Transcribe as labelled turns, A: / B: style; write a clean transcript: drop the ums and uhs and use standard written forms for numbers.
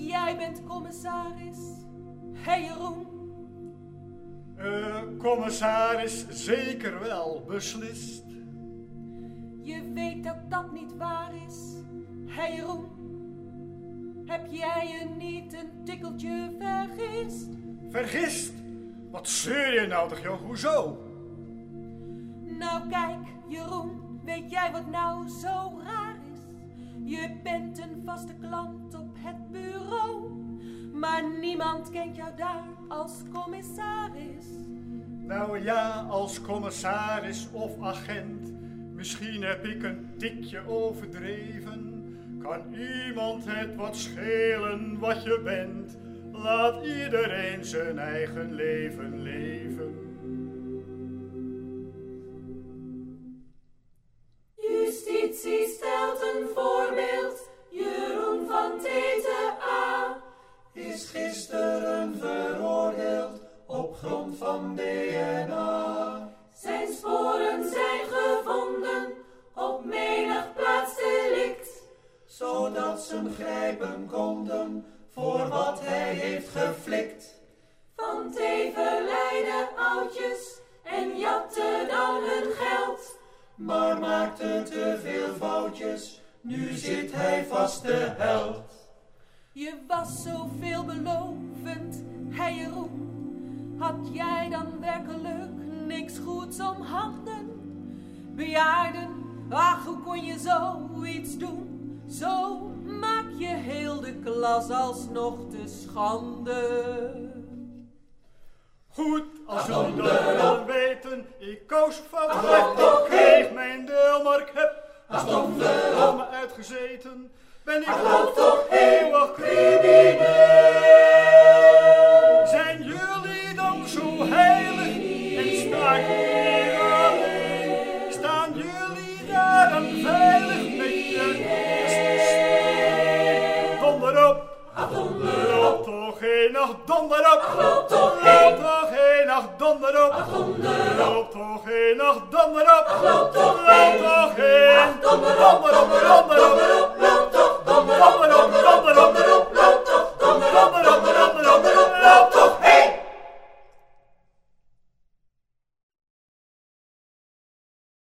A: Jij bent commissaris, hé Jeroen?
B: Commissaris, zeker wel, beslist.
A: Je weet dat dat niet waar is, hé Jeroen? Heb jij je niet een tikkeltje vergist?
B: Vergist? Wat zeur je nou toch, joh? Hoezo?
A: Nou kijk, Jeroen, weet jij wat nou zo raar is? Je bent een vaste klant op het bureau, maar niemand kent jou daar als commissaris.
B: Nou ja, als commissaris of agent, misschien heb ik een tikje overdreven. Kan iemand het wat schelen wat je bent? Laat iedereen zijn eigen leven leven.
A: Justitie stelt een voorbeeld, Jeroen van TTA
C: is gisteren veroordeeld op grond van DNA.
A: Zijn sporen zijn gevonden op menig plaatsdelict,
C: zodat ze hem grijpen konden voor wat hij heeft geflikt.
A: Van teven leiden oudjes en jatte dan hun geld,
C: maar maakte te veel foutjes, nu zit hij vast de held.
A: Je was zo veelbelovend, hé Jeroen. Had jij dan werkelijk niks goeds om handen? Bejaarden, ach hoe kon je zoiets doen? Zo maak je heel de klas alsnog te schande.
B: Goed, als jullie dat willen weten, ik koos van recht, ik kreeg mijn deelmark, heb om me uitgezeten, ben ik toch eeuwig crimineel. Zijn jullie dan zo heilig en sta ik hier alleen? Staan jullie daar dan veilig met je donder op? Loop toch een nacht donder op. Loop toch een nacht donder op. Loop toch een nacht donder op. Loop toch een nacht donder op.